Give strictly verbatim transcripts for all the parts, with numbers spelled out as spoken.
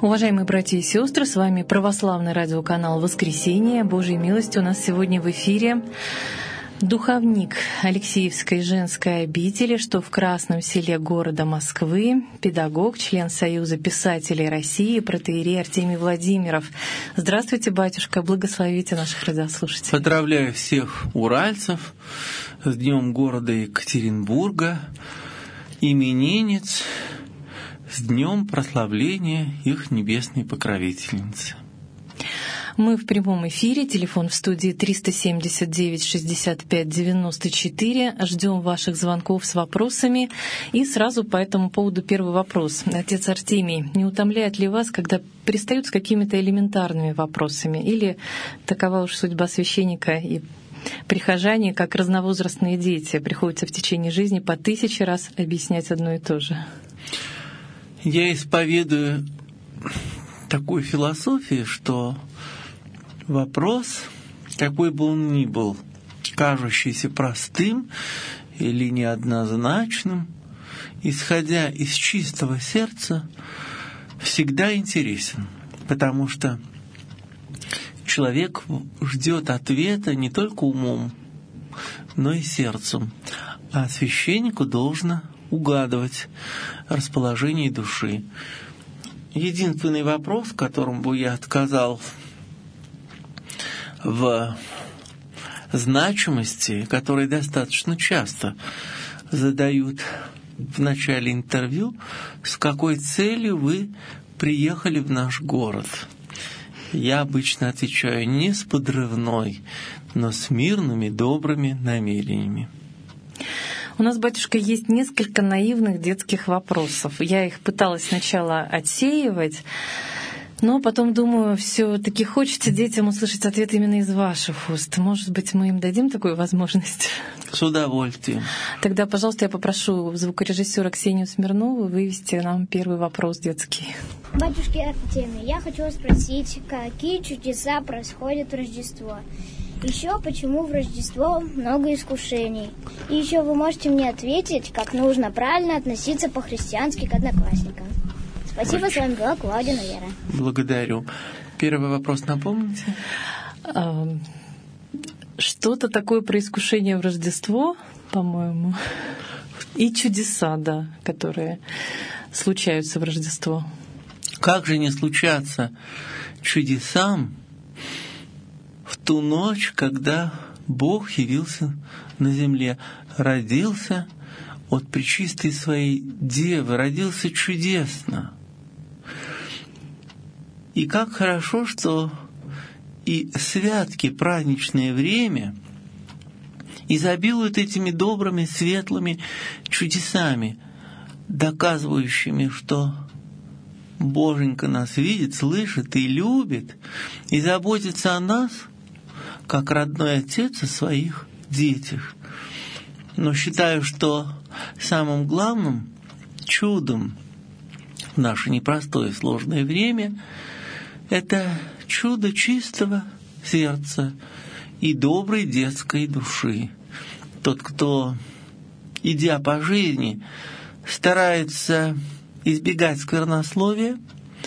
Уважаемые братья и сестры, с вами православный радиоканал «Воскресенье». Божьей милостью у нас сегодня в эфире духовник Алексеевской женской обители, что в Красном селе города Москвы, педагог, член Союза писателей России, протоиерей Артемий Владимиров. Здравствуйте, батюшка, благословите наших радиослушателей. Поздравляю всех уральцев с Днем города Екатеринбурга, именинниц, с днем прославления их небесной покровительницы. Мы в прямом эфире. Телефон в студии триста семьдесят девять шестьдесят пять девяносто четыре. Ждем ваших звонков с вопросами. И сразу по этому поводу первый вопрос. Отец Артемий, не утомляет ли вас, когда пристают с какими-то элементарными вопросами? Или такова уж судьба священника и прихожане, как разновозрастные дети, приходится в течение жизни по тысяче раз объяснять одно и то же? Я исповедую такую философию, что вопрос, какой бы он ни был, кажущийся простым или неоднозначным, исходя из чистого сердца, всегда интересен, потому что человек ждет ответа не только умом, но и сердцем, а священнику должно угадывать расположение души. Единственный вопрос, которому бы я отказал в значимости, который достаточно часто задают в начале интервью, с какой целью вы приехали в наш город? Я обычно отвечаю не с подрывной, но с мирными, добрыми намерениями. У нас, батюшка, есть несколько наивных детских вопросов. Я их пыталась сначала отсеивать, но потом думаю, все-таки хочется детям услышать ответ именно из ваших уст. Может быть, мы им дадим такую возможность? С удовольствием. Тогда, пожалуйста, я попрошу звукорежиссера Ксению Смирнову вывести нам первый вопрос детский. Батюшки Артемий, я хочу спросить, какие чудеса происходят в Рождество? Еще почему в Рождество много искушений? И еще вы можете мне ответить, как нужно правильно относиться по-христиански к одноклассникам. Спасибо, с вами была Клавдия Вера. Благодарю. Первый вопрос напомните? Что-то такое про искушение в Рождество, по-моему, и чудеса, да, которые случаются в Рождество. Как же не случаться чудесам в ту ночь, когда Бог явился на земле, родился от пречистой своей девы, родился чудесно. И как хорошо, что и святки, праздничное время изобилуют этими добрыми, светлыми чудесами, доказывающими, что Боженька нас видит, слышит и любит, и заботится о нас, как родной отец о своих детях. Но считаю, что самым главным чудом в наше непростое сложное время это чудо чистого сердца и доброй детской души. Тот, кто, идя по жизни, старается избегать сквернословия,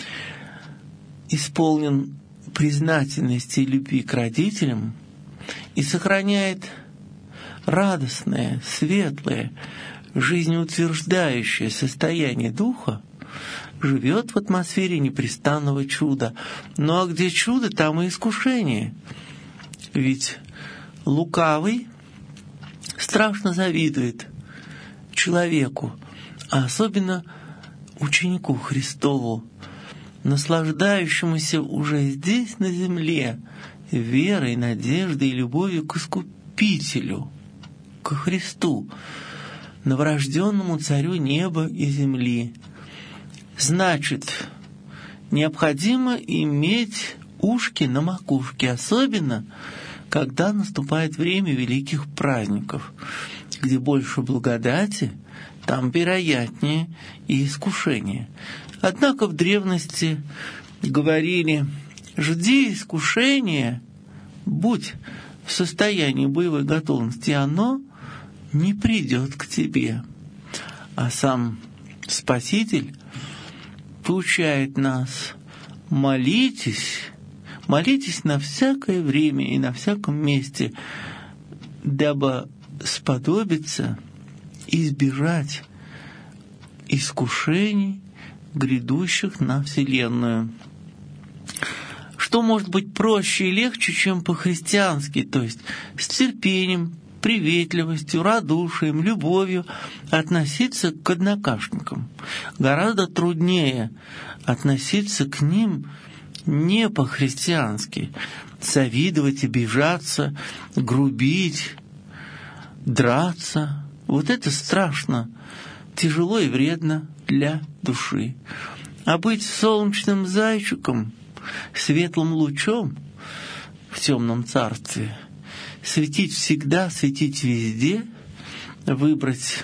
исполнен признательности и любви к родителям и сохраняет радостное, светлое, жизнеутверждающее состояние духа, живет в атмосфере непрестанного чуда. Ну а где чудо, там и искушение. Ведь лукавый страшно завидует человеку, а особенно ученику Христову, наслаждающемуся уже здесь, на земле, верой, надеждой и любовью к Искупителю, к Христу, новорожденному Царю неба и земли. Значит, необходимо иметь ушки на макушке, особенно когда наступает время великих праздников, где больше благодати, там вероятнее и искушение. Однако в древности говорили: жди искушения, будь в состоянии боевой готовности, оно не придет к тебе. А сам Спаситель поучает нас молитесь, молитесь на всякое время и на всяком месте, дабы сподобиться избежать искушений, грядущих на Вселенную. Что может быть проще и легче, чем по-христиански, то есть с терпением, приветливостью, радушием, любовью относиться к однокашникам. Гораздо труднее относиться к ним не по-христиански, завидовать, обижаться, грубить, драться. Вот это страшно, тяжело и вредно для души. А быть солнечным зайчиком, светлым лучом в темном царстве, светить всегда, светить везде, выбрать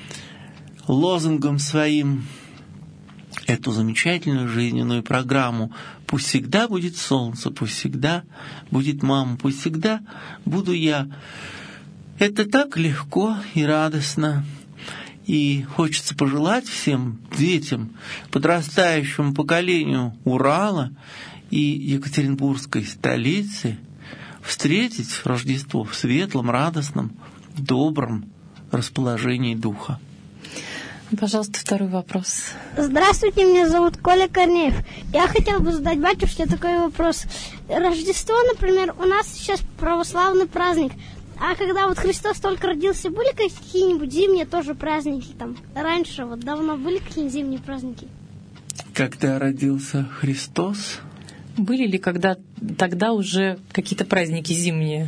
лозунгом своим эту замечательную жизненную программу. Пусть всегда будет солнце, пусть всегда будет мама, пусть всегда буду я. Это так легко и радостно. И хочется пожелать всем детям, подрастающему поколению Урала и Екатеринбургской столицы встретить Рождество в светлом, радостном, добром расположении духа. Пожалуйста, второй вопрос. Здравствуйте, меня зовут Коля Корнеев. Я хотел бы задать батюшке такой вопрос. Рождество, например, у нас сейчас православный праздник. А когда вот Христос только родился, были какие-нибудь зимние тоже праздники там? Раньше, вот давно были какие-нибудь зимние праздники? Когда родился Христос? Были ли когда тогда уже какие-то праздники зимние?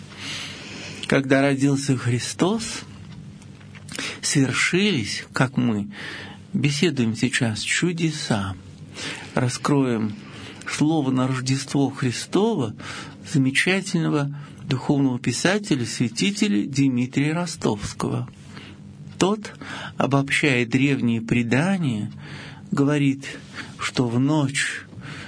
Когда родился Христос, свершились, как мы беседуем сейчас, чудеса. Раскроем слово на Рождество Христово замечательного духовного писателя, святителя Дмитрия Ростовского. Тот, обобщая древние предания, говорит, что в ночь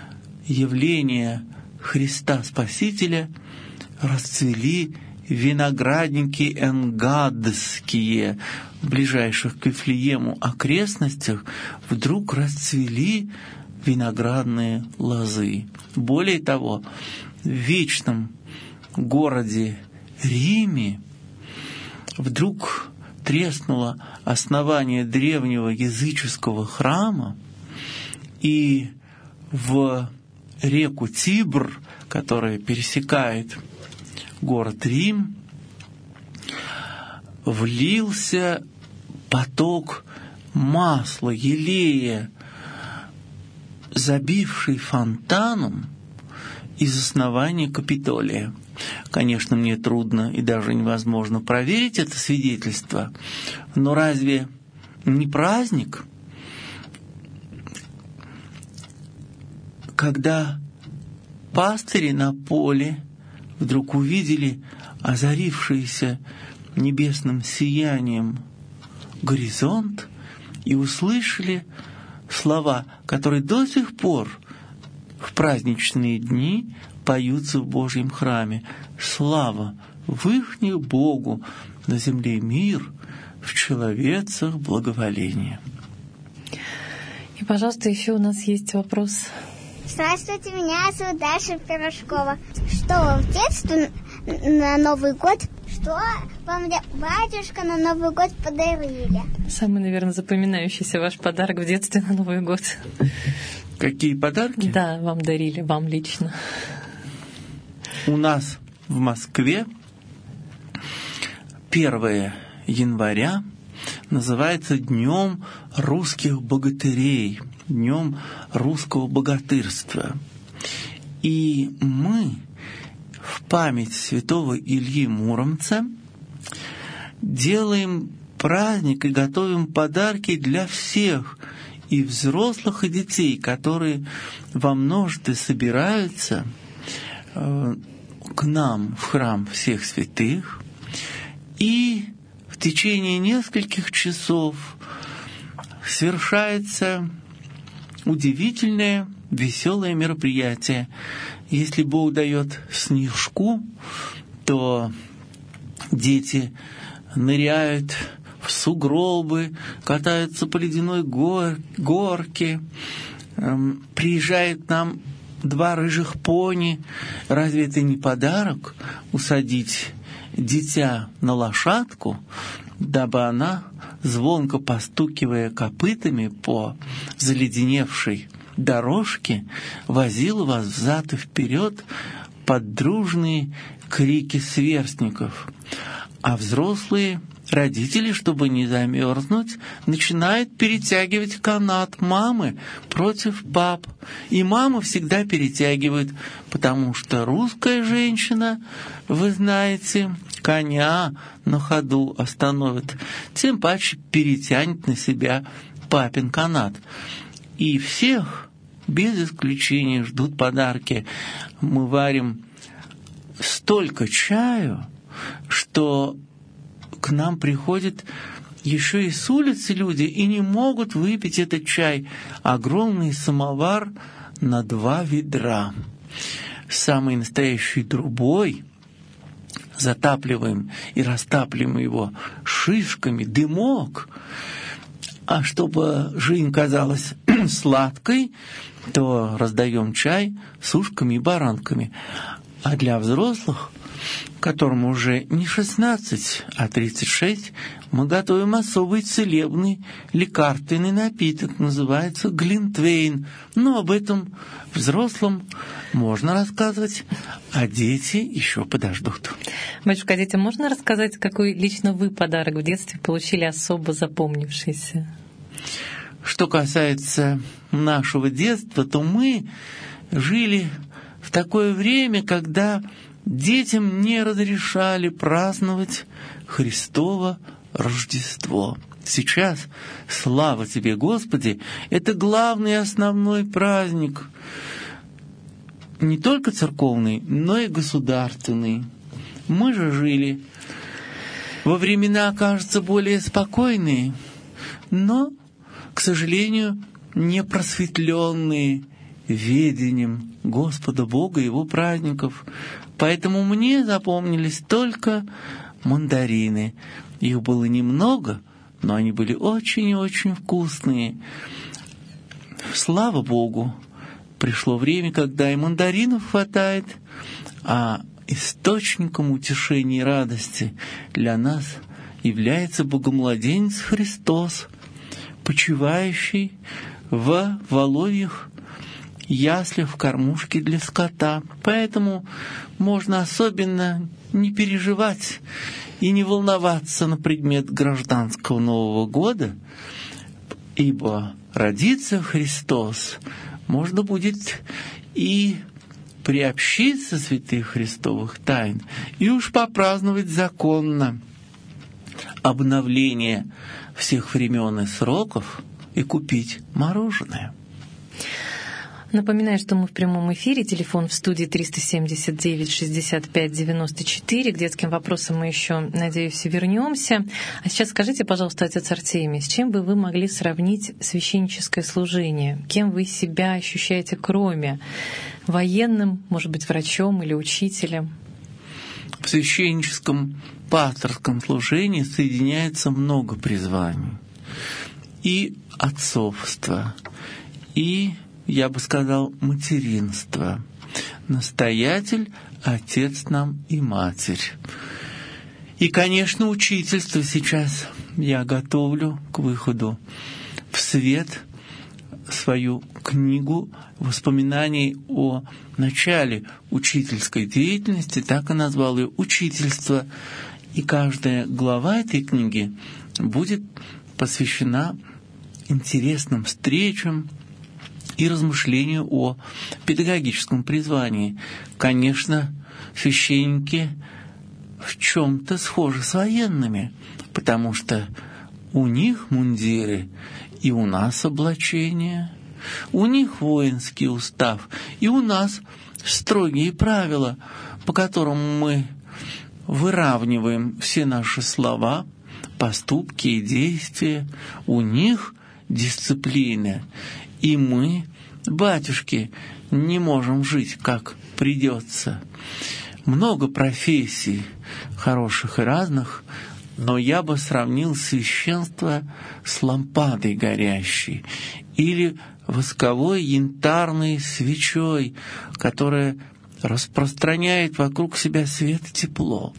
явления Христа Спасителя расцвели виноградники энгадские, в ближайших к Вифлеему окрестностях вдруг расцвели виноградные лозы. Более того, в вечном городе Риме вдруг треснуло основание древнего языческого храма, и в реку Тибр, которая пересекает город Рим, влился поток масла, елея, забивший фонтаном из основания Капитолия. Конечно, мне трудно и даже невозможно проверить это свидетельство, но разве не праздник, когда пастыри на поле вдруг увидели озарившийся небесным сиянием горизонт и услышали слова, которые до сих пор в праздничные дни поются в Божьем храме. Слава вышних Богу, на земле мир, в человецах благоволение. И, пожалуйста, еще у нас есть вопрос. Здравствуйте, меня зовут Даша Пирожкова. Что вам в детстве на Новый год, что вам батюшка на Новый год подарили? Самый, наверное, запоминающийся ваш подарок в детстве на Новый год. Какие подарки? Да, вам дарили, вам лично. У нас в Москве первое января называется Днем русских богатырей, Днем русского богатырства. И мы в память святого Ильи Муромца делаем праздник и готовим подарки для всех, и взрослых, и детей, которые во множестве собираются к нам в храм всех святых, и в течение нескольких часов совершается удивительное, веселое мероприятие. Если Бог дает снежку, то дети ныряют в сугробы, катаются по ледяной гор- горке, эм, приезжает к нам два рыжих пони. Разве это не подарок усадить дитя на лошадку, дабы она, звонко постукивая копытами по заледеневшей дорожке, возила вас взад и вперед под дружные крики сверстников? А взрослые родители, чтобы не замерзнуть, начинают перетягивать канат мамы против пап. И мама всегда перетягивает, потому что русская женщина, вы знаете, коня на ходу остановит, тем паче перетянет на себя папин канат. И всех, без исключения, ждут подарки. Мы варим столько чаю, что к нам приходят еще и с улицы люди и не могут выпить этот чай. Огромный самовар на два ведра. Самый настоящий трубой. Затапливаем и растапливаем его шишками, дымок. А чтобы жизнь казалась сладкой, то раздаем чай с ушками и баранками. А для взрослых, которым уже не шестнадцать, а тридцать шесть, мы готовим особый целебный лекарственный напиток, называется глинтвейн. Но об этом взрослым можно рассказывать, а дети еще подождут. Батюшка, а детям можно рассказать, какой лично вы подарок в детстве получили особо запомнившийся? Что касается нашего детства, то мы жили в такое время, когда детям не разрешали праздновать Христово Рождество. Сейчас, слава Тебе, Господи, это главный и основной праздник, не только церковный, но и государственный. Мы же жили во времена, кажется, более спокойные, но, к сожалению, не просветленные ведением Господа Бога и Его праздников. Поэтому мне запомнились только мандарины. Их было немного, но они были очень и очень вкусные. Слава Богу, пришло время, когда и мандаринов хватает, а источником утешения и радости для нас является Богомладенец Христос, почивающий в воловьих яслях в кормушке для скота. Поэтому можно особенно не переживать и не волноваться на предмет гражданского Нового года, ибо родится Христос, можно будет и приобщиться святых Христовых тайн, и уж попраздновать законно обновление всех времен и сроков и купить мороженое. Напоминаю, что мы в прямом эфире. Телефон в студии триста семьдесят девять шестьдесят пять девяносто четыре. К детским вопросам мы еще, надеюсь, вернемся. А сейчас скажите, пожалуйста, отец Артемий, с чем бы вы могли сравнить священническое служение? Кем вы себя ощущаете, кроме военным, может быть, врачом или учителем? В священническом пасторском служении соединяется много призваний. И отцовство, и, я бы сказал, материнство. Настоятель, отец нам и матерь. И, конечно, учительство сейчас я готовлю к выходу в свет свою книгу воспоминаний о начале учительской деятельности, так и назвал ее «Учительство». И каждая глава этой книги будет посвящена интересным встречам и размышлению о педагогическом призвании. Конечно, священники в чем-то схожи с военными, потому что у них мундиры и у нас облачение, у них воинский устав и у нас строгие правила, по которым мы выравниваем все наши слова, поступки и действия. У них дисциплина, и мы, батюшки, не можем жить, как придется. Много профессий хороших и разных, но я бы сравнил священство с лампадой горящей или восковой янтарной свечой, которая распространяет вокруг себя свет и тепло.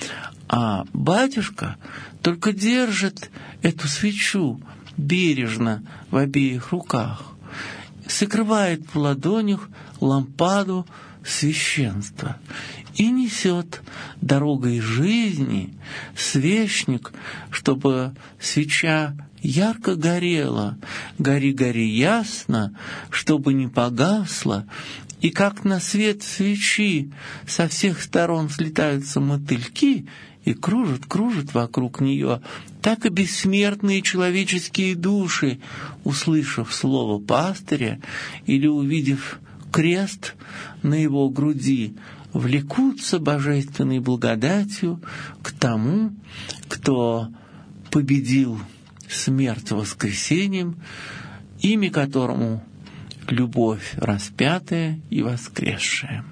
А батюшка только держит эту свечу бережно в обеих руках, сокрывает в ладонях лампаду священства и несет дорогой жизни свечник, чтобы свеча ярко горела, гори-гори ясно, чтобы не погасла, и как на свет свечи со всех сторон слетаются мотыльки и кружат, кружат вокруг нее, так и бессмертные человеческие души, услышав слово пастыря или увидев крест на его груди, влекутся божественной благодатью к тому, кто победил смерть воскресением, имя которому любовь распятая и воскресшая.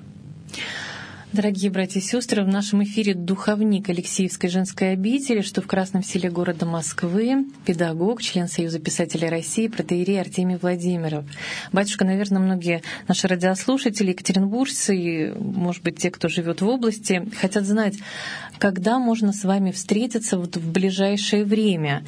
Дорогие братья и сестры, в нашем эфире духовник Алексеевской женской обители, что в Красном Селе города Москвы, педагог, член Союза писателей России, протоиерей Артемий Владимиров. Батюшка, наверное, многие наши радиослушатели, екатеринбуржцы и, может быть, те, кто живет в области, хотят знать, когда можно с вами встретиться вот в ближайшее время.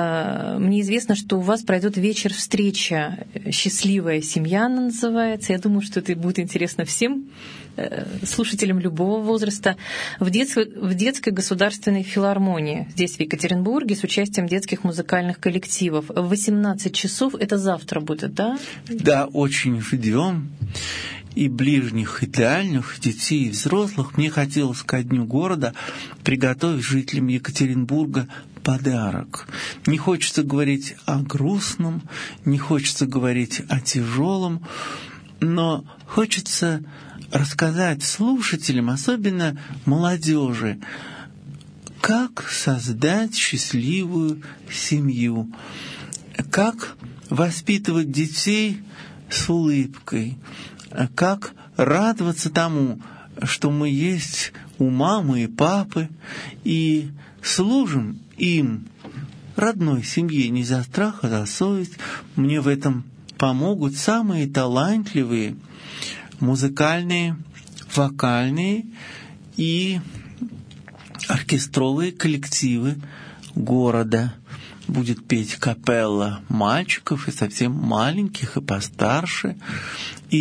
Мне известно, что у вас пройдет вечер встреча «Счастливая семья» она называется. Я думаю, что это будет интересно всем слушателям любого возраста, в, детской, в детской государственной филармонии здесь, в Екатеринбурге, с участием детских музыкальных коллективов. В восемнадцать часов, это завтра будет, да? Да, очень ждем. И ближних, и дальних, детей, и взрослых. Мне хотелось ко дню города приготовить жителям Екатеринбурга подарок. Не хочется говорить о грустном, не хочется говорить о тяжелом, но хочется рассказать слушателям, особенно молодежи, как создать счастливую семью, как воспитывать детей с улыбкой, как радоваться тому, что мы есть у мамы и папы, и служим им, родной семье, не за страх, а за совесть. Мне в этом помогут самые талантливые музыкальные, вокальные и оркестровые коллективы города. Будет петь капелла мальчиков и совсем маленьких, и постарше, и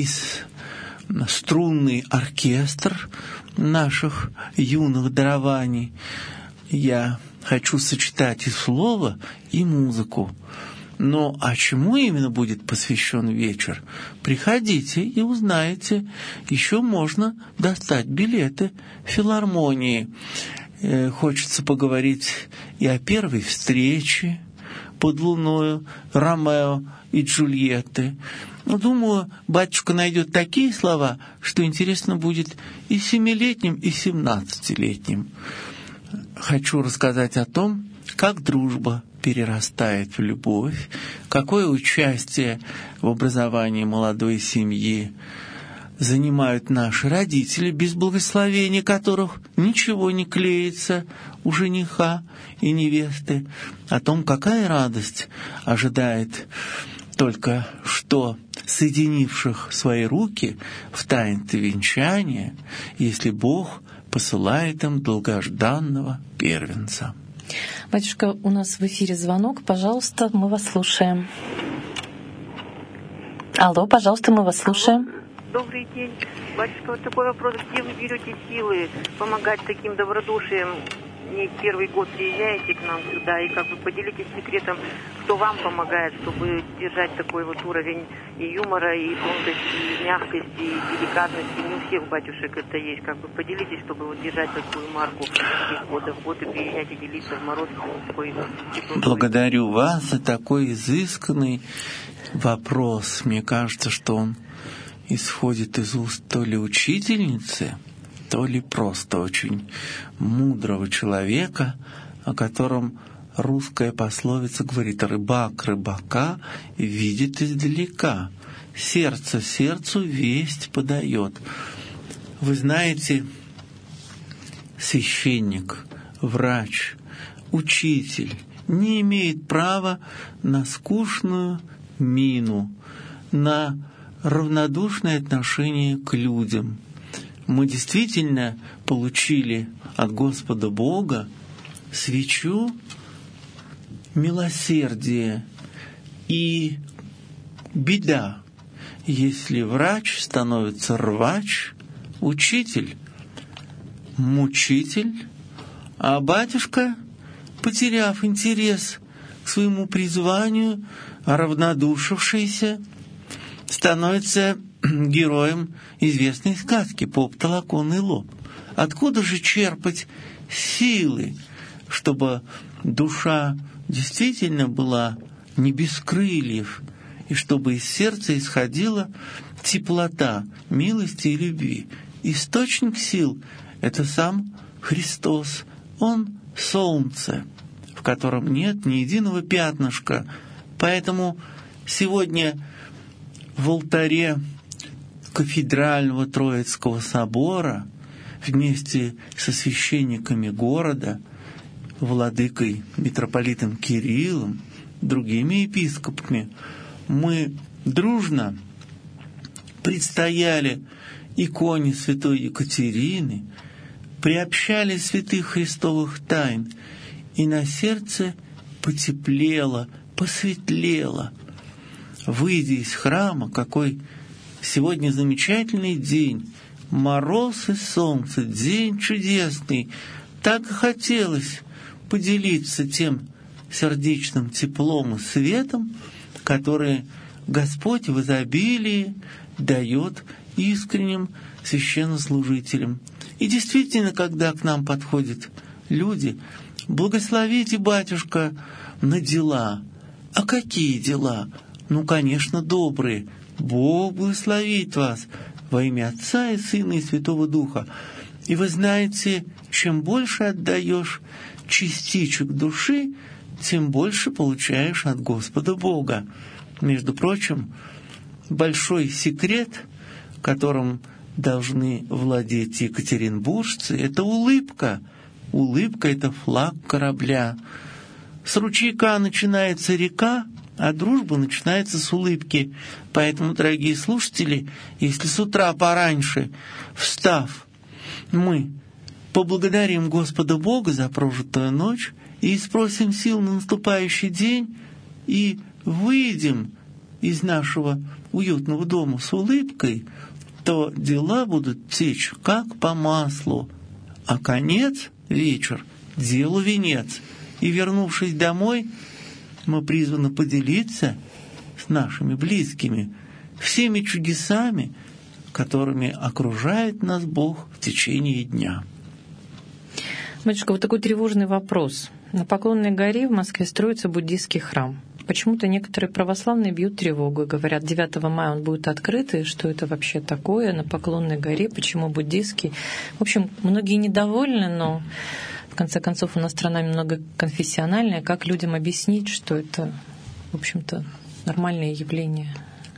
струнный оркестр наших юных дарований. Я хочу сочетать и слово, и музыку. Но а чему именно будет посвящен вечер? Приходите и узнаете. Еще можно достать билеты в филармонии. Э, хочется поговорить и о первой встрече под луною Ромео и Джульетты. Но, думаю, батюшка найдет такие слова, что интересно будет и семилетним, и семнадцатилетним. Хочу рассказать о том, как дружба перерастает в любовь, какое участие в образовании молодой семьи занимают наши родители, без благословения которых ничего не клеится у жениха и невесты, о том, какая радость ожидает только что соединивших свои руки в таинстве венчания, если Бог посылает им долгожданного первенца. Батюшка, у нас в эфире звонок. Пожалуйста, мы вас слушаем. Алло, пожалуйста, мы вас слушаем. Добрый день. Батюшка, вот такой вопрос. Где вы берете силы помогать таким добродушием? Не первый год приезжаете к нам сюда, и как бы поделитесь секретом, кто вам помогает, чтобы держать такой вот уровень и юмора, и тонкости, и мягкости, и деликатности. Не у всех батюшек это есть. Как бы поделитесь, чтобы вот держать такую марку из года в год и приезжать и делиться в мороз. Такой, Благодарю вас за такой изысканный вопрос. Мне кажется, что он исходит из уст то ли учительницы, то ли просто очень мудрого человека, о котором русская пословица говорит: «Рыбак рыбака видит издалека, сердце сердцу весть подает». Вы знаете, священник, врач, учитель не имеет права на скучную мину, на равнодушное отношение к людям. Мы действительно получили от Господа Бога свечу милосердия. И беда, если врач становится рвач, учитель, мучитель, а батюшка, потеряв интерес к своему призванию, равнодушившийся, становится героем известной сказки «Поп, толокон и лоб». Откуда же черпать силы, чтобы душа действительно была не без крыльев, и чтобы из сердца исходила теплота милости и любви? Источник сил — это сам Христос. Он — солнце, в котором нет ни единого пятнышка. Поэтому сегодня в алтаре кафедрального Троицкого собора вместе со священниками города, владыкой митрополитом Кириллом, другими епископами, мы дружно предстояли иконе святой Екатерины, приобщали святых христовых тайн, и на сердце потеплело, посветлело. Выйдя из храма, какой сегодня замечательный день, мороз и солнце, день чудесный, так и хотелось поделиться тем сердечным теплом и светом, которые Господь в изобилии дает искренним священнослужителям. И действительно, когда к нам подходят люди: «Благословите, батюшка, на дела». А какие дела? Ну, конечно, добрые. Бог благословит вас во имя Отца и Сына и Святого Духа. И вы знаете, чем больше отдаешь частичек души, тем больше получаешь от Господа Бога. Между прочим, большой секрет, которым должны владеть екатеринбуржцы, это улыбка. Улыбка — это флаг корабля. С ручейка начинается река, а дружба начинается с улыбки. Поэтому, дорогие слушатели, если с утра пораньше, встав, мы поблагодарим Господа Бога за прожитую ночь и спросим сил на наступающий день, и выйдем из нашего уютного дома с улыбкой, то дела будут течь как по маслу, а конец — вечер, делу венец. И, вернувшись домой, мы призваны поделиться с нашими близкими всеми чудесами, которыми окружает нас Бог в течение дня. Батюшка, вот такой тревожный вопрос. На Поклонной горе в Москве строится буддийский храм. Почему-то некоторые православные бьют тревогу и говорят, девятого мая он будет открыт, и что это вообще такое на Поклонной горе, почему буддийский. В общем, многие недовольны, но в конце концов у нас страна многоконфессиональная. Как людям объяснить, что это, в общем-то, нормальное явление?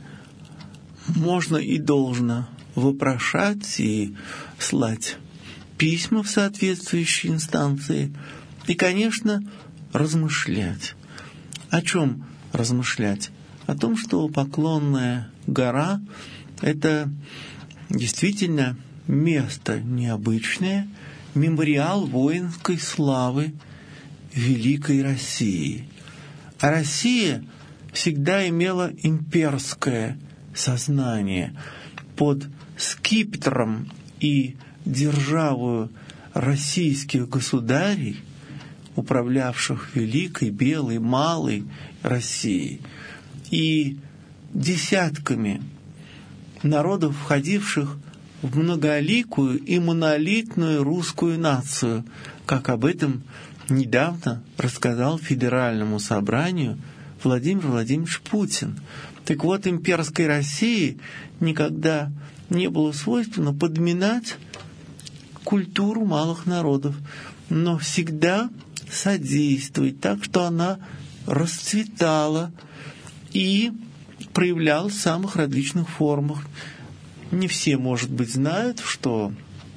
Можно и должно вопрошать и слать письма в соответствующие инстанции и, конечно, размышлять. О чем размышлять? О том, что Поклонная гора — это действительно место необычное, мемориал воинской славы великой России. А Россия всегда имела имперское сознание. Под скипетром и державою российских государей, управлявших великой, белой, малой Россией, и десятками народов, входивших в многоликую и монолитную русскую нацию, как об этом недавно рассказал Федеральному собранию Владимир Владимирович Путин. Так вот, имперской России никогда не было свойственно подминать культуру малых народов, но всегда содействовать так, что она расцветала и проявлялась в самых различных формах. Не все, может быть, знают, что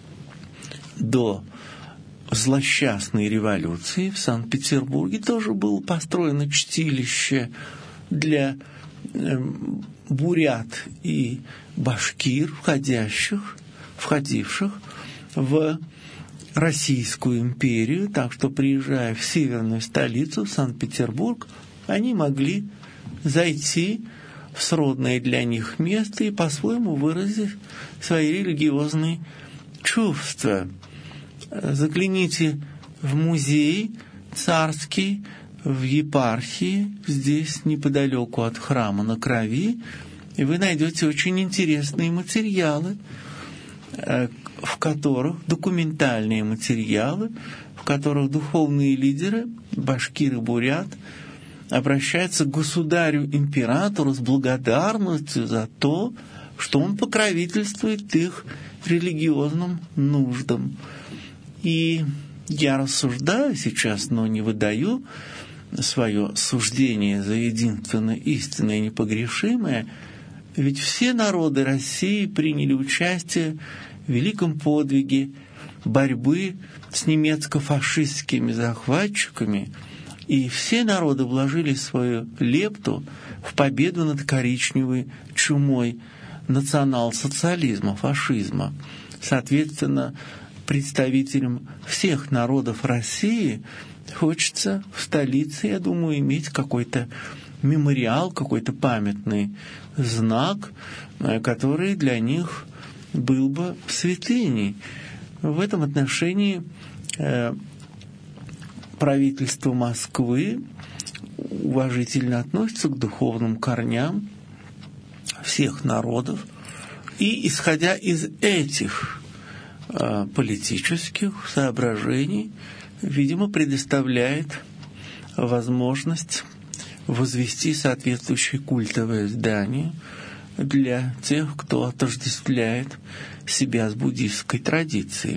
до злосчастной революции в Санкт-Петербурге тоже было построено чтилище для бурят и башкир, входящих, входивших в Российскую империю, так что, приезжая в северную столицу, Санкт-Петербург, они могли зайти в сродное для них место и по-своему выразить свои религиозные чувства. Загляните в музей царский в епархии, здесь неподалеку от храма на Крови, и вы найдете очень интересные материалы, в которых, документальные материалы, в которых духовные лидеры, башкир и бурят, обращаются к государю-императору с благодарностью за то, что он покровительствует их религиозным нуждам. И я рассуждаю сейчас, но не выдаю свое суждение за единственное истинное и непогрешимое, ведь все народы России приняли участие в великом подвиге борьбы с немецко-фашистскими захватчиками, и все народы вложили свою лепту в победу над коричневой чумой национал-социализма, фашизма. Соответственно, представителям всех народов России хочется в столице, я думаю, иметь какой-то мемориал, какой-то памятный знак, который для них был бы святыней. В этом отношении правительство Москвы уважительно относится к духовным корням всех народов и, исходя из этих э, политических соображений, видимо, предоставляет возможность возвести соответствующее культовое здание для тех, кто отождествляет себя с буддистской традицией.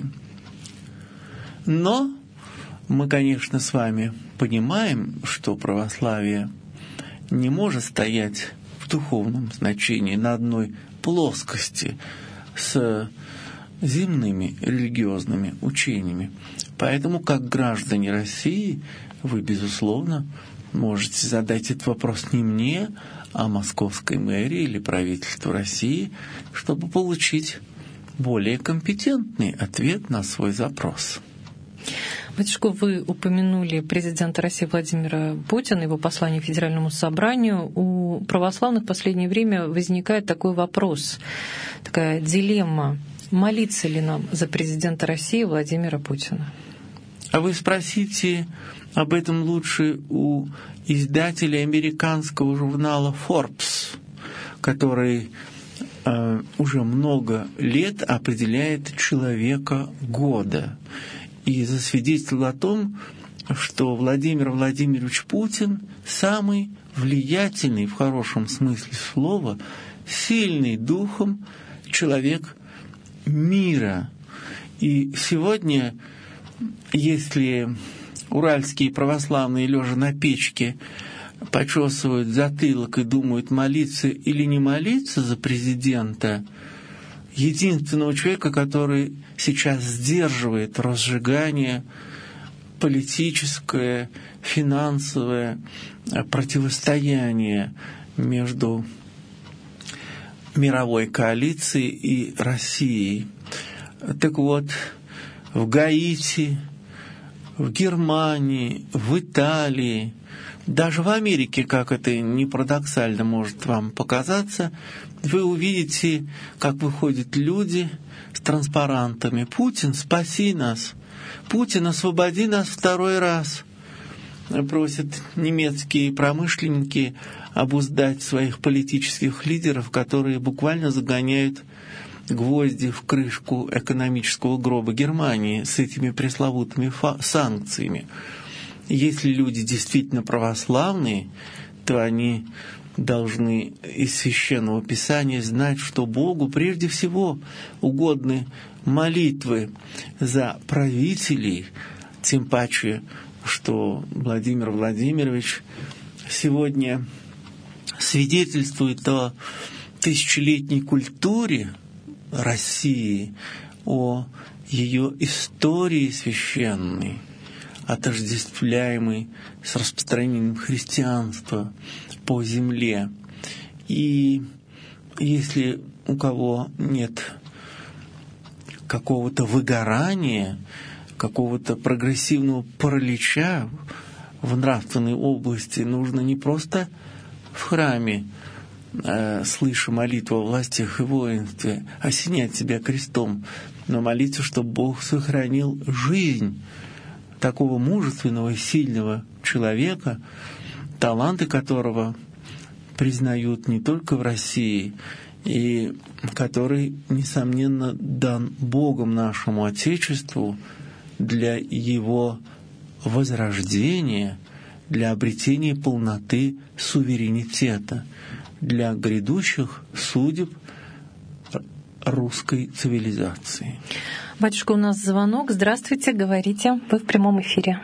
Но мы, конечно, с вами понимаем, что православие не может стоять в духовном значении на одной плоскости с земными религиозными учениями. Поэтому, как граждане России, вы, безусловно, можете задать этот вопрос не мне, а московской мэрии или правительству России, чтобы получить более компетентный ответ на свой запрос. Батюшка, вы упомянули президента России Владимира Путина, его послание Федеральному собранию. У православных в последнее время возникает такой вопрос, такая дилемма. Молиться ли нам за президента России Владимира Путина? А вы спросите об этом лучше у издателя американского журнала Forbes, который э, уже много лет определяет человека года. И засвидетельствовал о том, что Владимир Владимирович Путин самый влиятельный, в хорошем смысле слова, сильный духом человек мира. И сегодня, если уральские православные, лежа на печке, почесывают затылок и думают, молиться или не молиться за президента, единственного человека, который сейчас сдерживает разжигание политическое, финансовое противостояние между мировой коалицией и Россией. Так вот, в Гаити, в Германии, в Италии, даже в Америке, как это не парадоксально может вам показаться, вы увидите, как выходят люди с транспарантами. «Путин, спаси нас! Путин, освободи нас второй раз!» Просят немецкие промышленники обуздать своих политических лидеров, которые буквально загоняют гвозди в крышку экономического гроба Германии с этими пресловутыми санкциями. Если люди действительно православные, то они должны из Священного Писания знать, что Богу прежде всего угодны молитвы за правителей, тем паче, что Владимир Владимирович сегодня свидетельствует о тысячелетней культуре России, о ее истории священной, отождествляемой с распространением христианства по земле. И если у кого нет какого-то выгорания, какого-то прогрессивного паралича в нравственной области, нужно не просто в храме, э, слыша молитву о властях и воинстве, осенять себя крестом, но молиться, чтобы Бог сохранил жизнь такого мужественного и сильного человека, таланты которого признают не только в России, и который, несомненно, дан Богом нашему Отечеству для его возрождения, для обретения полноты суверенитета, для грядущих судеб русской цивилизации. Батюшка, у нас звонок. Здравствуйте, говорите. Вы в прямом эфире.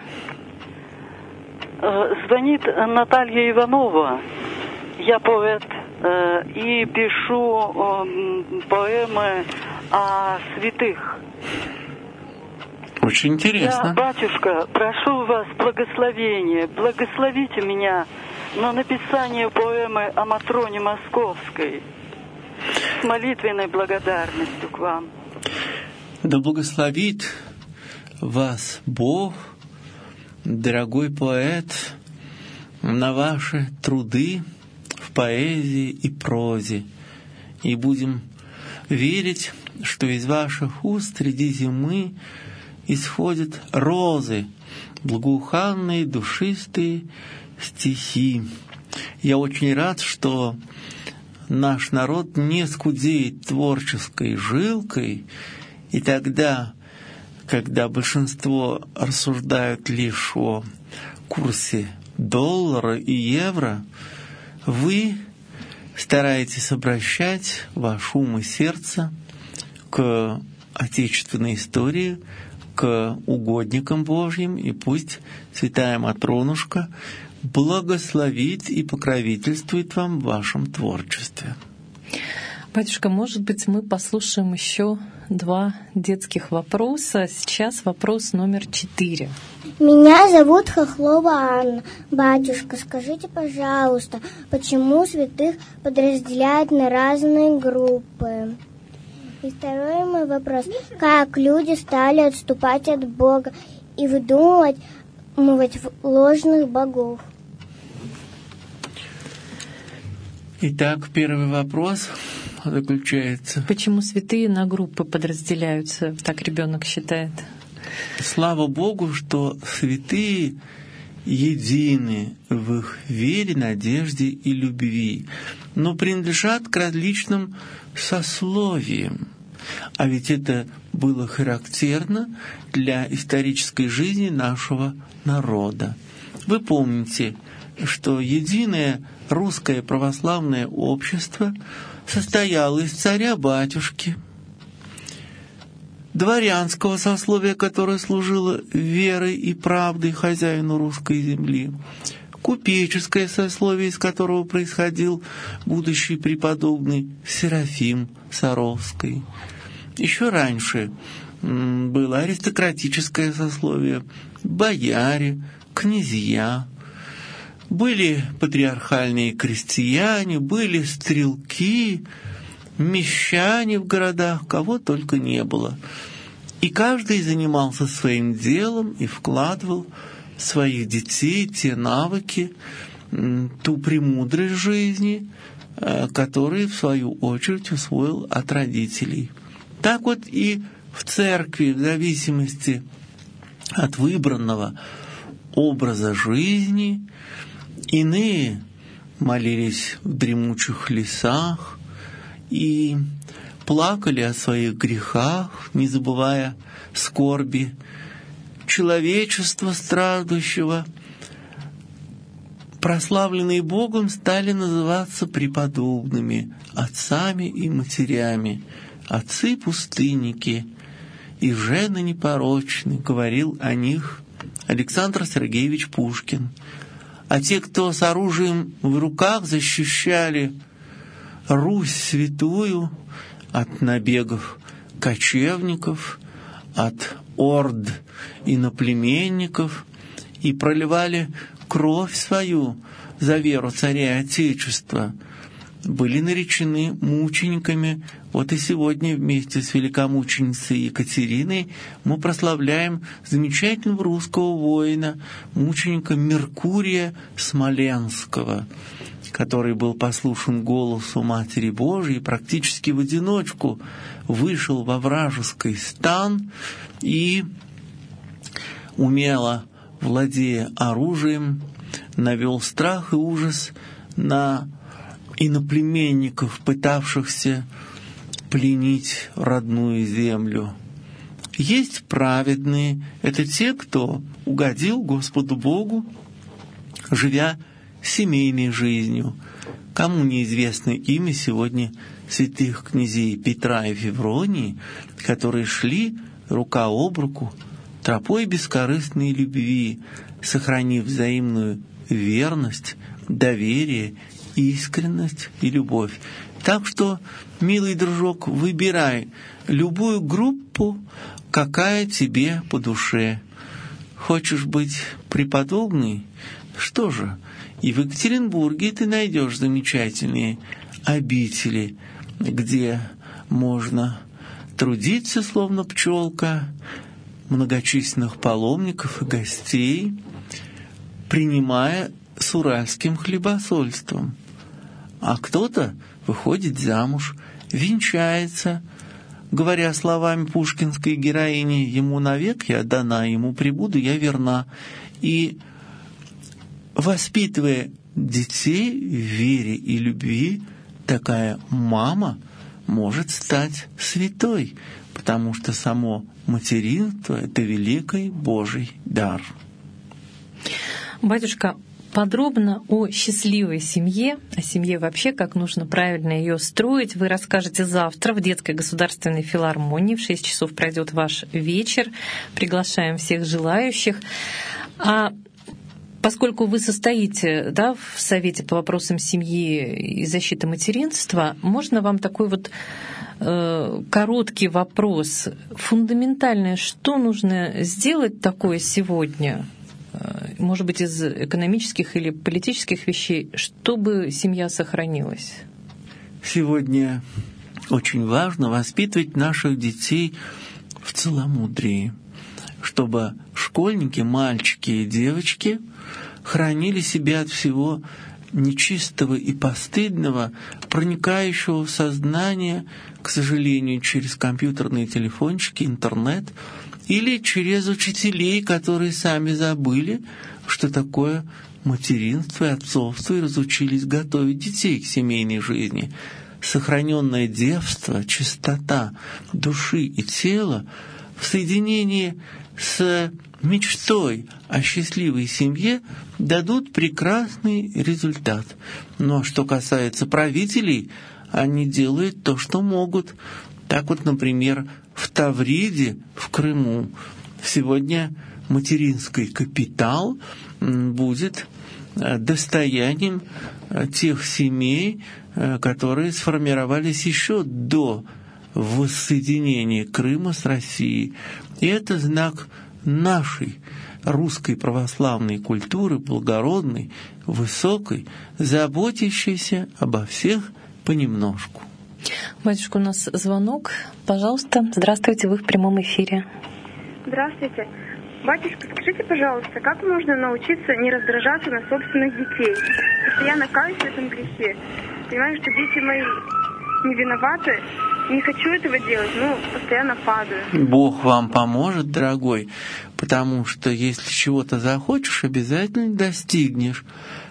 Звонит Наталья Иванова. Я поэт и пишу поэмы о святых. Очень интересно. Я, батюшка, прошу вас благословения. Благословите меня на написание поэмы о Матроне Московской с молитвенной благодарностью к вам. Да благословит вас Бог, дорогой поэт, на ваши труды в поэзии и прозе. И будем верить, что из ваших уст среди зимы исходят розы, благоуханные, душистые стихи. Я очень рад, что наш народ не скудеет творческой жилкой, и тогда, когда большинство рассуждают лишь о курсе доллара и евро, вы стараетесь обращать ваш ум и сердце к отечественной истории, к угодникам Божьим, и пусть Святая Матронушка благословит и покровительствует вам в вашем творчестве. Батюшка, может быть, мы послушаем еще два детских вопроса. Сейчас вопрос номер четыре. Меня зовут Хохлова Анна. Батюшка, скажите, пожалуйста, почему святых подразделяют на разные группы? И второй мой вопрос. Как люди стали отступать от Бога и выдумывать ложных богов? Итак, первый вопрос заключается. Почему святые на группы подразделяются, так ребенок считает? Слава Богу, что святые едины в их вере, надежде и любви, но принадлежат к различным сословиям. А ведь это было характерно для исторической жизни нашего народа. Вы помните, что единое русское православное общество состояло из царя-батюшки, дворянского сословия, которое служило верой и правдой хозяину русской земли, купеческое сословие, из которого происходил будущий преподобный Серафим Саровский. Еще раньше было аристократическое сословие, бояре, князья, были патриархальные крестьяне, были стрелки, мещане в городах, кого только не было. И каждый занимался своим делом и вкладывал в своих детей те навыки, ту премудрость жизни, которые, в свою очередь, усвоил от родителей. Так вот и в церкви, в зависимости от выбранного образа жизни, иные молились в дремучих лесах и плакали о своих грехах, не забывая скорби человечества страждущего. Прославленные Богом стали называться преподобными, отцами и матерями. Отцы-пустынники и жены непорочны, говорил о них Александр Сергеевич Пушкин. А те, кто с оружием в руках защищали Русь святую от набегов кочевников, от орд иноплеменников, и проливали кровь свою за веру царя Отечества, были наречены мучениками. Вот и сегодня вместе с великомученицей Екатериной мы прославляем замечательного русского воина, мученика Меркурия Смоленского, который был послушен голосу Матери Божией и практически в одиночку вышел во вражеский стан и, умело владея оружием, навел страх и ужас на иноплеменников, пытавшихся пленить родную землю. Есть праведные, это те, кто угодил Господу Богу, живя семейной жизнью. Кому неизвестно имя сегодня святых князей Петра и Февронии, которые шли рука об руку тропой бескорыстной любви, сохранив взаимную верность, доверие, искренность и любовь. Так что, милый дружок, выбирай любую группу, какая тебе по душе. Хочешь быть преподобный? Что же, и в Екатеринбурге ты найдешь замечательные обители, где можно трудиться, словно пчелка, многочисленных паломников и гостей, принимая с уральским хлебосольством. А кто-то выходит замуж, венчается, говоря словами пушкинской героини: «Ему навек я дана, ему прибуду я верна». И, воспитывая детей в вере и любви, такая мама может стать святой, потому что само материнство — это великий Божий дар. Батюшка, подробно о счастливой семье, о семье вообще, как нужно правильно ее строить, вы расскажете завтра в Детской государственной филармонии. В шесть часов пройдет ваш вечер. Приглашаем всех желающих. А поскольку вы состоите, да, в Совете по вопросам семьи и защиты материнства, можно вам такой вот э, короткий вопрос. Фундаментальное, что нужно сделать такое сегодня, может быть, из экономических или политических вещей, чтобы семья сохранилась? Сегодня очень важно воспитывать наших детей в целомудрии, чтобы школьники, мальчики и девочки хранили себя от всего нечистого и постыдного, проникающего в сознание, к сожалению, через компьютерные телефончики, интернет, или через учителей, которые сами забыли, что такое материнство и отцовство, и разучились готовить детей к семейной жизни. Сохраненное девство, чистота души и тела в соединении с мечтой о счастливой семье дадут прекрасный результат. Ну а что касается правителей, они делают то, что могут. Так вот, например, в Тавриде, в Крыму, сегодня материнский капитал будет достоянием тех семей, которые сформировались еще до воссоединения Крыма с Россией. И это знак нашей русской православной культуры, благородной, высокой, заботящейся обо всех понемножку. Батюшка, у нас звонок. Пожалуйста, здравствуйте, вы в прямом эфире. Здравствуйте. Батюшка, скажите, пожалуйста, как можно научиться не раздражаться на собственных детей? Постоянно каюсь в этом грехе. Понимаю, что дети мои не виноваты. Не хочу этого делать, но постоянно падаю. Бог вам поможет, дорогой, потому что если чего-то захочешь, обязательно достигнешь.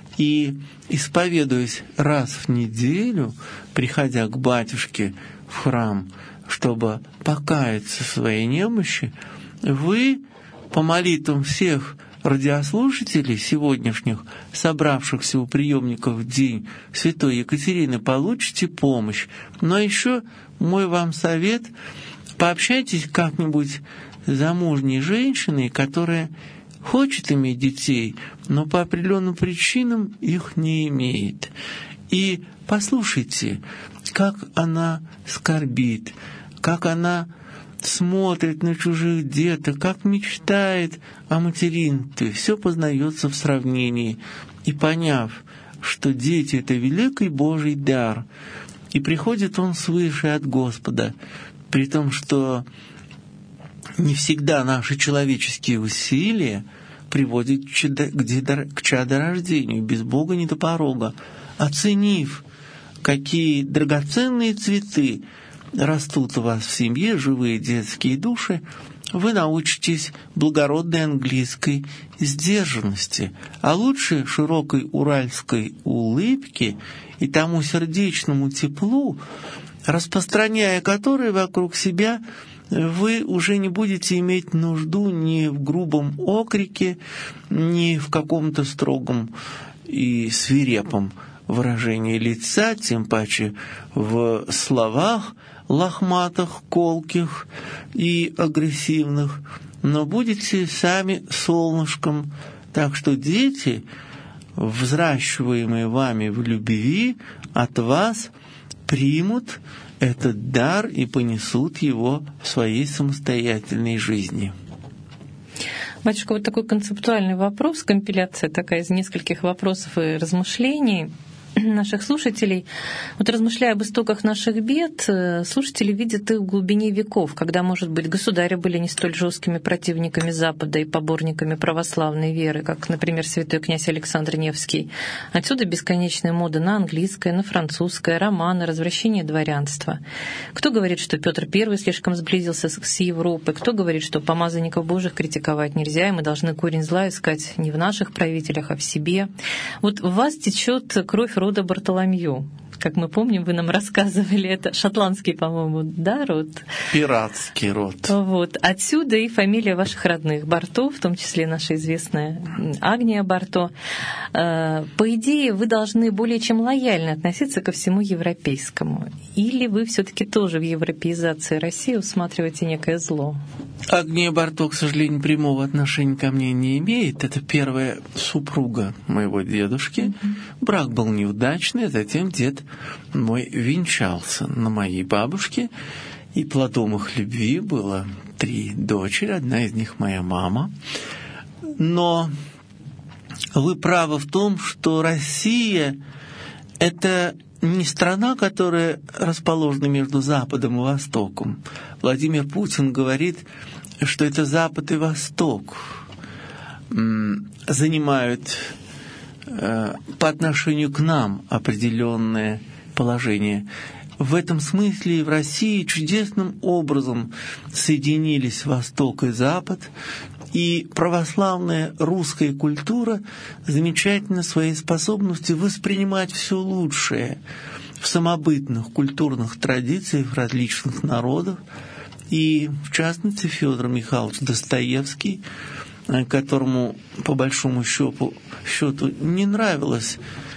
И, исповедуясь раз в неделю, приходя к батюшке в храм, чтобы покаяться в своей немощи, вы по молитвам всех радиослушателей сегодняшних, собравшихся у приемников в день Святой Екатерины, получите помощь. Но еще мой вам совет: пообщайтесь как-нибудь с замужней женщиной, которая хочет иметь детей, но по определенным причинам их не имеет. И послушайте, как она скорбит, как она смотрит на чужих деток, как мечтает о материнстве. Все познается в сравнении. И поняв, что дети — это великий Божий дар, и приходит он свыше от Господа, при том, что не всегда наши человеческие усилия приводят к чадорождению, без Бога не до порога. Оценив, какие драгоценные цветы растут у вас в семье, живые детские души, вы научитесь благородной английской сдержанности, а лучше широкой уральской улыбке и тому сердечному теплу, распространяя которые вокруг себя, вы уже не будете иметь нужду ни в грубом окрике, ни в каком-то строгом и свирепом выражении лица, тем паче в словах лохматых, колких и агрессивных, но будете сами солнышком. Так что дети, взращиваемые вами в любви, от вас примут этот дар и понесут его в своей самостоятельной жизни. Батюшка, вот такой концептуальный вопрос, компиляция такая из нескольких вопросов и размышлений наших слушателей. Вот размышляя об истоках наших бед, слушатели видят их в глубине веков, когда, может быть, государи были не столь жесткими противниками Запада и поборниками православной веры, как, например, святой князь Александр Невский. Отсюда бесконечная мода на английское, на французское, романы, развращение дворянства. Кто говорит, что Петр Первый слишком сблизился с Европой, кто говорит, что помазанников Божьих критиковать нельзя, и мы должны корень зла искать не в наших правителях, а в себе. Вот в вас течет кровь рода Бартоломью. Как мы помним, вы нам рассказывали, это шотландский, по-моему, да, род? Пиратский род. Вот. Отсюда и фамилия ваших родных Барто, в том числе наша известная Агния Барто. По идее, вы должны более чем лояльно относиться ко всему европейскому. Или вы все-таки тоже в европеизации России усматриваете некое зло? Агния Барто, к сожалению, прямого отношения ко мне не имеет. Это первая супруга моего дедушки. Mm-hmm. Брак был неудачный, затем дед мой венчался на моей бабушке, и плодом их любви было три дочери, одна из них моя мама. Но вы правы в том, что Россия — это не страна, которая расположена между Западом и Востоком. Владимир Путин говорит, что это Запад и Восток занимают по отношению к нам определенное положение. В этом смысле в России чудесным образом соединились Восток и Запад, и православная русская культура замечательна своей способностью воспринимать все лучшее в самобытных культурных традициях различных народов, и, в частности, Федор Михайлович Достоевский, которому, по большому счету, счету не нравилась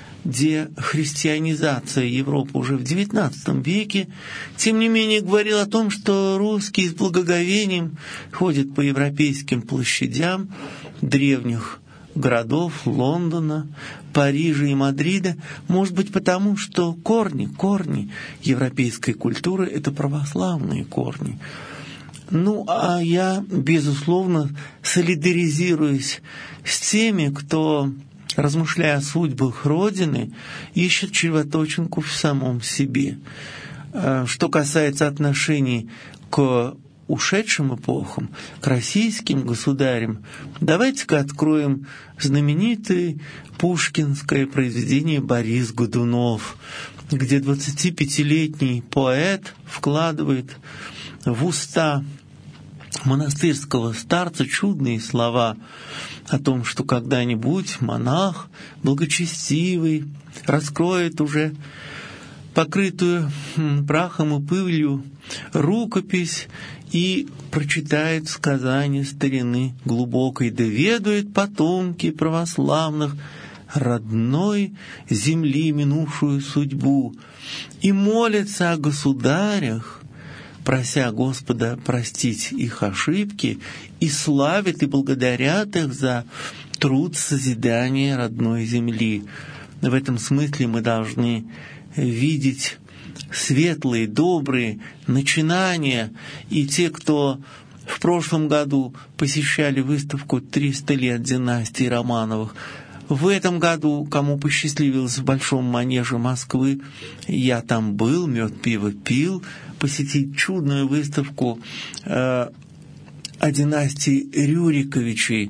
дехристианизация Европы уже в девятнадцатом веке, тем не менее говорил о том, что русские с благоговением ходят по европейским площадям древних городов Лондона, Парижа и Мадрида, может быть, потому что корни, корни европейской культуры — это православные корни. Ну, а я, безусловно, солидаризируюсь с теми, кто, размышляя о судьбах Родины, ищет червоточинку в самом себе. Что касается отношений к ушедшим эпохам, к российским государям, давайте-ка откроем знаменитое пушкинское произведение «Борис Годунов», где двадцатипятилетний поэт вкладывает в уста монастырского старца чудные слова о том, что когда-нибудь монах благочестивый раскроет уже покрытую прахом и пылью рукопись и прочитает сказания старины глубокой, да ведают потомки православных родной земли минувшую судьбу, и молятся о государях, прося Господа простить их ошибки, и славят и благодарят их за труд созидания родной земли. В этом смысле мы должны видеть светлые, добрые начинания, и те, кто в прошлом году посещали выставку «триста лет династии Романовых», В этом году, кому посчастливилось в Большом манеже Москвы, я там был, мед, пиво пил, посетить чудную выставку э, о династии Рюриковичей.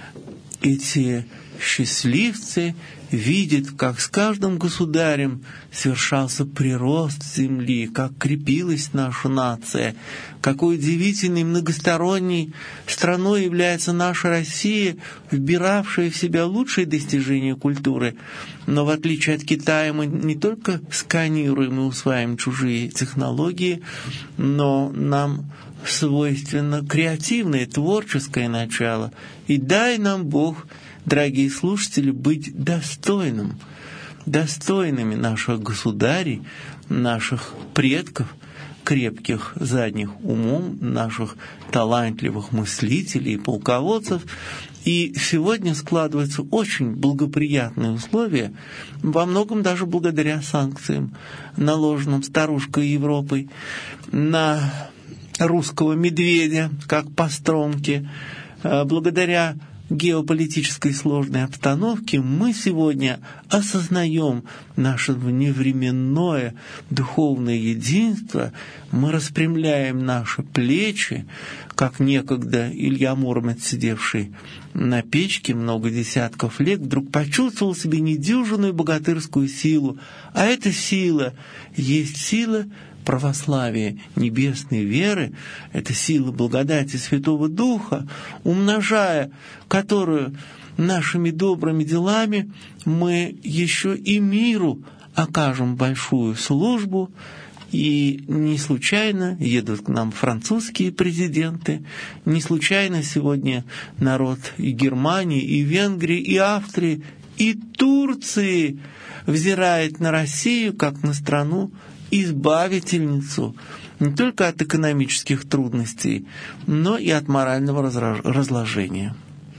Эти счастливцы видят, как с каждым государем совершался прирост земли, как крепилась наша нация, какой удивительной многосторонней страной является наша Россия, вбиравшая в себя лучшие достижения культуры. Но в отличие от Китая мы не только сканируем и усваиваем чужие технологии, но нам свойственно креативное, творческое начало. И дай нам Бог, дорогие слушатели, быть достойным, достойными наших государей, наших предков, крепких задних умом, наших талантливых мыслителей и полководцев. И сегодня складываются очень благоприятные условия, во многом даже благодаря санкциям, наложенным старушкой Европой на русского медведя, как постромки, благодаря геополитической сложной обстановке мы сегодня осознаем наше вневременное духовное единство, мы распрямляем наши плечи, как некогда Илья Муромец, сидевший на печке много десятков лет, вдруг почувствовал в себе недюжинную богатырскую силу, а эта сила есть сила православия, небесной веры, это сила благодати Святого Духа, умножая которую нашими добрыми делами мы еще и миру окажем большую службу. И не случайно едут к нам французские президенты, не случайно сегодня народ и Германии, и Венгрии, и Австрии, и Турции взирает на Россию как на страну избавительницу не только от экономических трудностей, но и от морального разложения.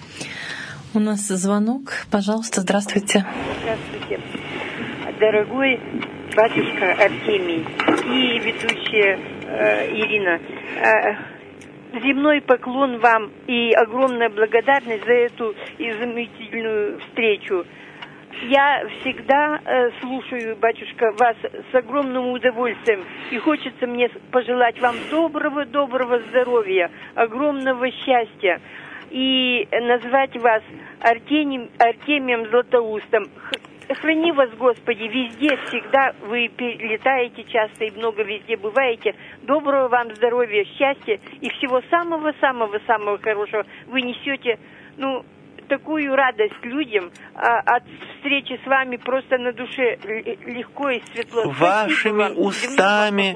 У нас звонок. Пожалуйста, здравствуйте. Здравствуйте. Дорогой батюшка Артемий и ведущая э, Ирина, э, земной поклон вам и огромная благодарность за эту изумительную встречу. Я всегда э, слушаю, батюшка, вас с огромным удовольствием, и хочется мне пожелать вам доброго-доброго здоровья, огромного счастья, и назвать вас Артемием, Артемием Златоустом. Храни вас, Господи, везде, всегда вы летаете часто и много везде бываете. Доброго вам здоровья, счастья и всего самого-самого-самого хорошего. Вы несете, ну, такую радость людям, а, от встречи с вами просто на душе легко и светло. Вашими устами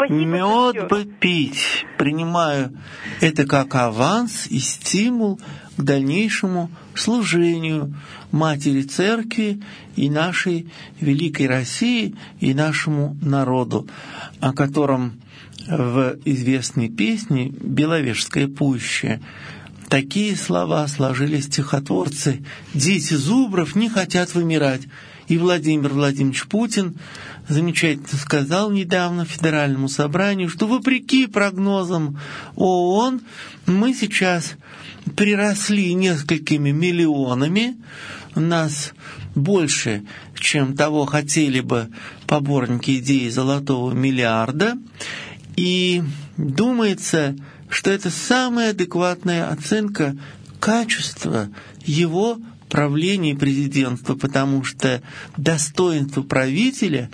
мед бы пить. Принимаю это как аванс и стимул к дальнейшему служению Матери Церкви и нашей великой России и нашему народу, о котором в известной песне «Беловежская пуща» такие слова сложили стихотворцы: «Дети зубров не хотят вымирать». И Владимир Владимирович Путин замечательно сказал недавно Федеральному собранию, что вопреки прогнозам ООН мы сейчас приросли несколькими миллионами, нас больше, чем того хотели бы поборники идеи золотого миллиарда, и думается, что это самая адекватная оценка качества его правления и президентства, потому что достоинство правителя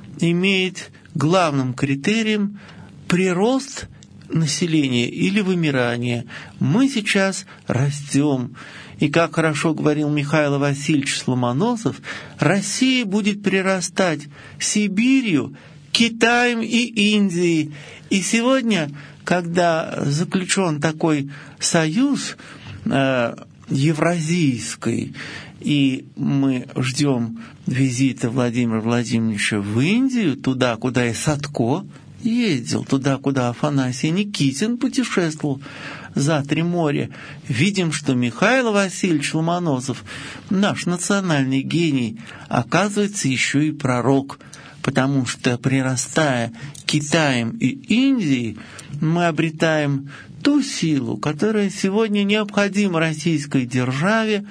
имеет главным критерием прирост населения или вымирание. Мы сейчас растем. И, как хорошо говорил Михаил Васильевич Ломоносов, Россия будет прирастать Сибирью, Китаем и Индией. И сегодня, когда заключен такой союз э, евразийский, и мы ждем визита Владимира Владимировича в Индию, туда, куда и Садко ездил, туда, куда Афанасий Никитин путешествовал за три моря, видим, что Михаил Васильевич Ломоносов, наш национальный гений, оказывается еще и пророк, потому что, прирастая Китаем и Индией, мы обретаем ту силу, которая сегодня необходима российской державе,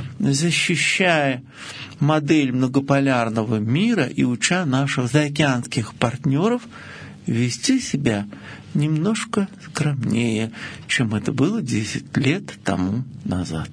защищая модель многополярного мира и уча наших заокеанских партнеров вести себя немножко скромнее, чем это было десять лет тому назад.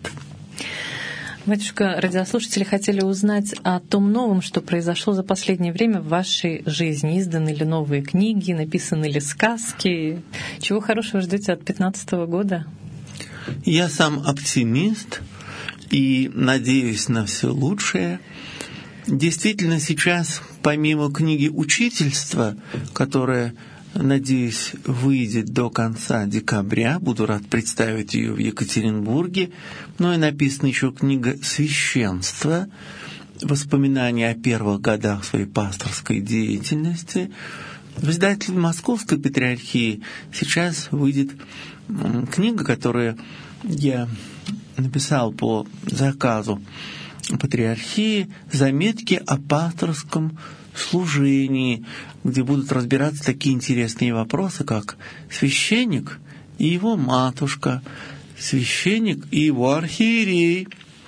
Батюшка, радиослушатели хотели узнать о том новом, что произошло за последнее время в вашей жизни. Изданы ли новые книги, написаны ли сказки? Чего хорошего ждете от пятнадцатого года? Я сам оптимист и надеюсь на все лучшее. Действительно, сейчас, помимо книги «Учительство», которая, надеюсь, выйдет до конца декабря, буду рад представить ее в Екатеринбурге, но и написана еще книга «Священство», воспоминания о первых годах своей пасторской деятельности. В издательстве Московской Патриархии сейчас выйдет книга, которую я написал по заказу Патриархии, «Заметки о пасторском служении», где будут разбираться такие интересные вопросы, как священник и его матушка, священник и его архиерей,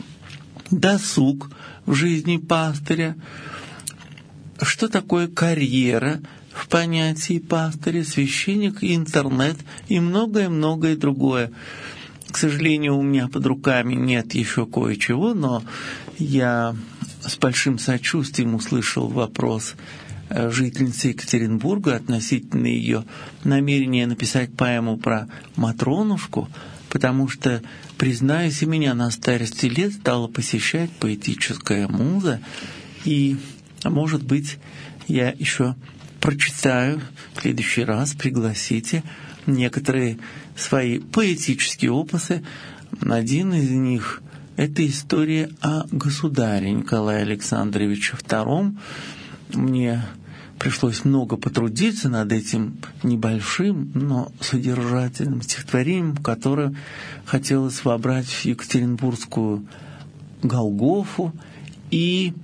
досуг в жизни пастыря, что такое карьера в понятии пастыря, священник и интернет и многое-многое другое. К сожалению, у меня под руками нет еще кое-чего, но я с большим сочувствием услышал вопрос жительницы Екатеринбурга относительно ее намерения написать поэму про Матронушку, потому что, признаюсь, и меня на старости лет стала посещать поэтическая муза, и, может быть, я еще прочитаю в следующий раз, пригласите некоторые свои поэтические опусы. Один из них – это история о государе Николае Александровиче втором. Мне пришлось много потрудиться над этим небольшим, но содержательным стихотворением, которое хотелось вобрать в екатеринбургскую Голгофу и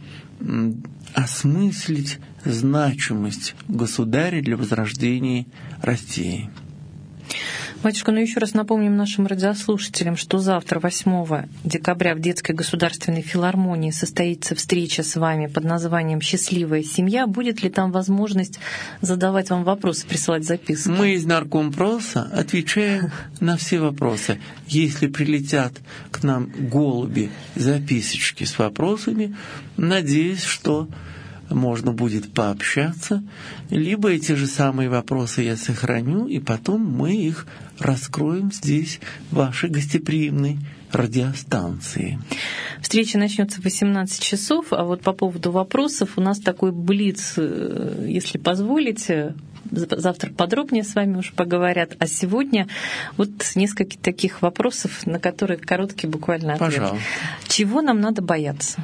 осмыслить значимость государя для возрождения России. Батюшка, ну еще раз напомним нашим радиослушателям, что завтра, восьмого декабря, в Детской государственной филармонии состоится встреча с вами под названием «Счастливая семья». Будет ли там возможность задавать вам вопросы, присылать записки? Мы из Наркомпроса отвечаем на все вопросы. Если прилетят к нам голуби, записочки с вопросами, надеюсь, что можно будет пообщаться, либо эти же самые вопросы я сохраню, и потом мы их раскроем здесь, в вашей гостеприимной радиостанции. Встреча начнется в восемнадцать часов, а вот по поводу вопросов у нас такой блиц, если позволите. Завтра подробнее с вами уже поговорят. А сегодня вот несколько таких вопросов, на которые короткий буквально ответ. Пожалуйста. Чего нам надо бояться?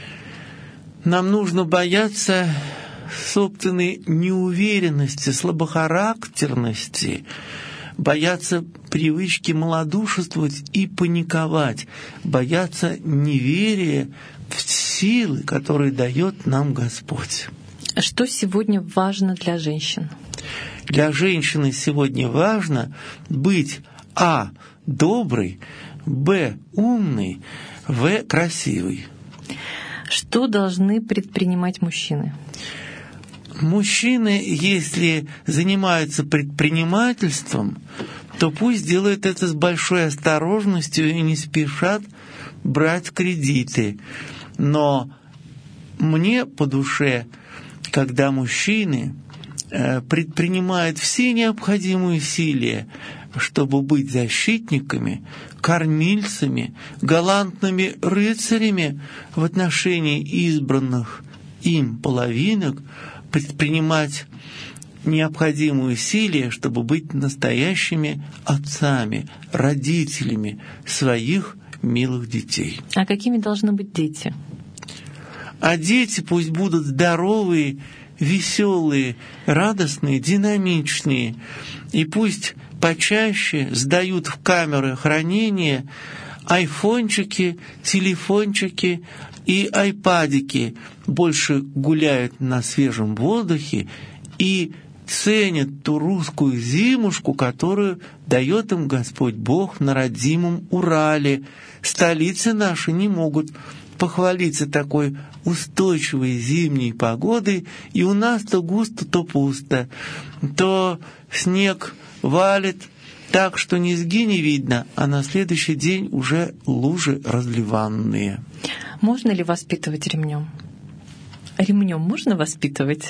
Нам нужно бояться собственной неуверенности, слабохарактерности, бояться привычки малодушествовать и паниковать, бояться неверия в силы, которые дает нам Господь. Что сегодня важно для женщин? Для женщины сегодня важно быть а. доброй, б. умной, в. красивой. Что должны предпринимать мужчины? Мужчины, если занимаются предпринимательством, то пусть делают это с большой осторожностью и не спешат брать кредиты. Но мне по душе, когда мужчины предпринимают все необходимые усилия, чтобы быть защитниками, кормильцами, галантными рыцарями в отношении избранных им половинок, предпринимать необходимые усилия, чтобы быть настоящими отцами, родителями своих милых детей. А какими должны быть дети? А дети пусть будут здоровые, веселые, радостные, динамичные, и пусть почаще сдают в камеры хранения айфончики, телефончики и айпадики, больше гуляют на свежем воздухе и ценят ту русскую зимушку, которую дает им Господь Бог на родимом Урале. Столицы наши не могут похвалиться такой устойчивой зимней погодой, и у нас то густо, то пусто, то снег валит так, что низги не видно, а на следующий день уже лужи разливанные. Можно ли воспитывать ремнем? Ремнем можно воспитывать?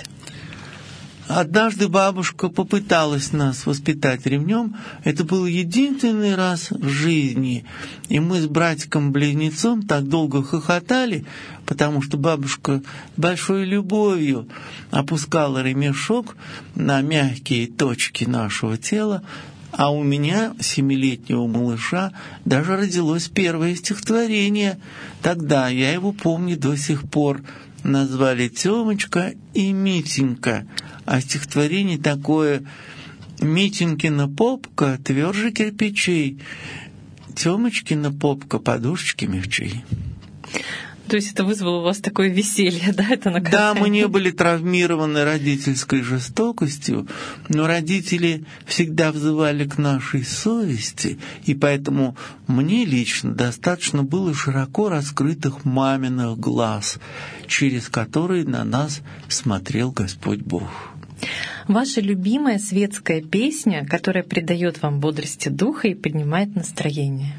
Однажды бабушка попыталась нас воспитать ремнем. Это был единственный раз в жизни. И мы с братиком-близнецом так долго хохотали, потому что бабушка большой любовью опускала ремешок на мягкие точки нашего тела. А у меня, семилетнего малыша, даже родилось первое стихотворение. Тогда, я его помню до сих пор, назвали Тёмочка и Митенька. А стихотворение такое: Митенькина попка тверже кирпичей, Тёмочкина попка подушечки мягчей. То есть это вызвало у вас такое веселье, да? Это наказание? Да, мы не были травмированы родительской жестокостью, но родители всегда взывали к нашей совести, и поэтому мне лично достаточно было широко раскрытых маминых глаз, через которые на нас смотрел Господь Бог. Ваша любимая светская песня, которая придает вам бодрости духа и поднимает настроение?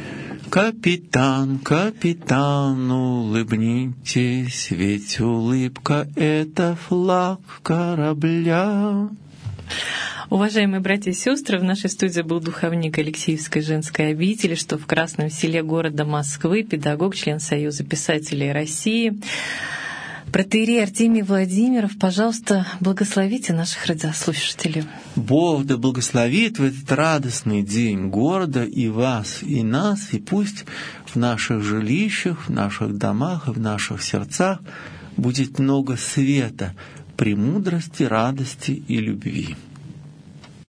Капитан, капитан, улыбнитесь, ведь улыбка — это флаг корабля. Уважаемые братья и сестры, в нашей студии был духовник Алексеевской женской обители, что в Красном Селе города Москвы, педагог, член Союза писателей России. Протоиерей Артемий Владимиров, пожалуйста, благословите наших радиослушателей. Бог да благословит в этот радостный день города и вас, и нас, и пусть в наших жилищах, в наших домах и в наших сердцах будет много света, премудрости, радости и любви.